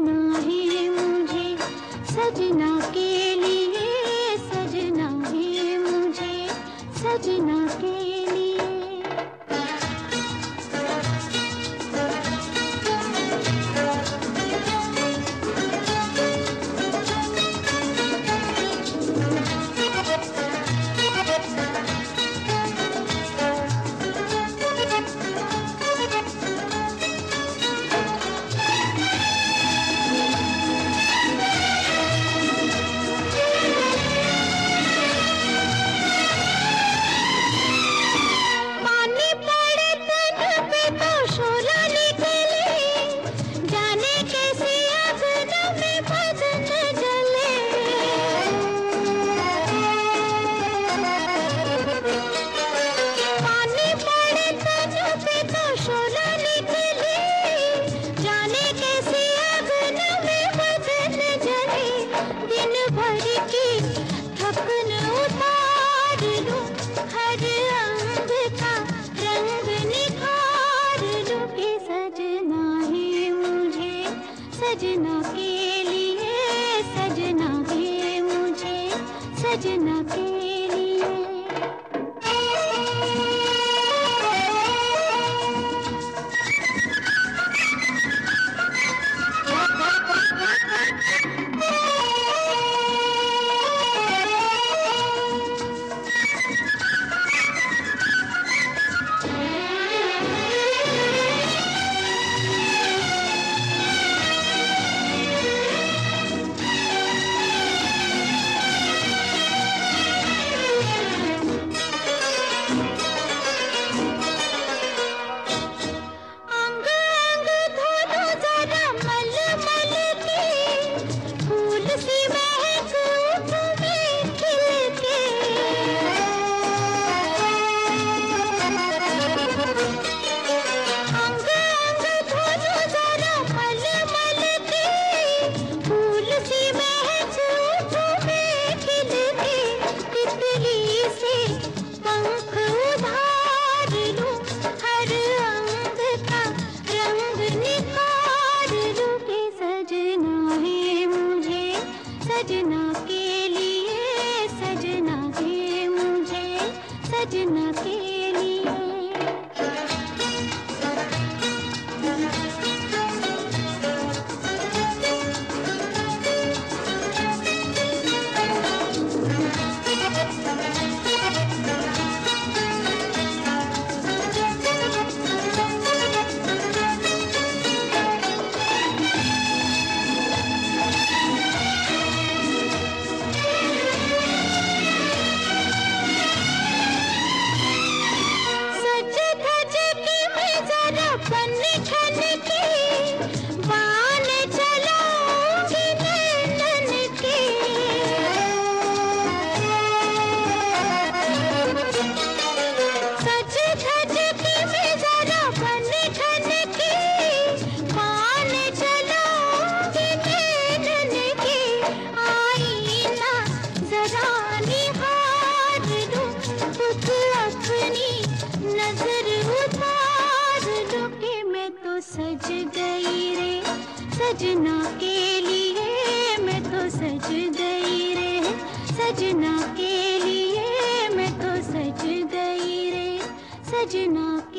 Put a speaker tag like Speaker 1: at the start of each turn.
Speaker 1: सजना है मुझे, सजना के लिए सजना है मुझे, सजना के लिए। सजना के लिए सजना है मुझे, सजना के लिए। सजना के लिए सजना है मुझे, सजना के लिए। सज गई रे सजना के लिए, मैं तो सज गई रे सजना के लिए, मैं तो सज गई रे सजना के